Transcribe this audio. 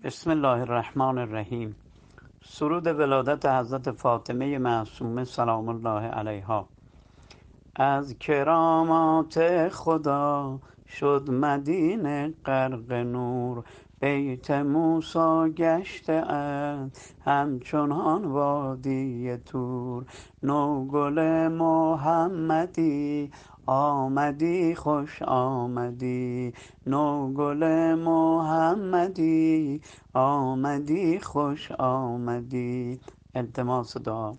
بسم الله الرحمن الرحیم. سرود ولادت حضرت فاطمه معصومه سلام الله علیها. از کرامات خدا شد مدینه غرق نور، بیت موسی گشته اند همچنان وادی طور. نوگل محمدی آمدی خوش آمدی، نوگل محمدی آمدی خوش آمدی. التماس دعا.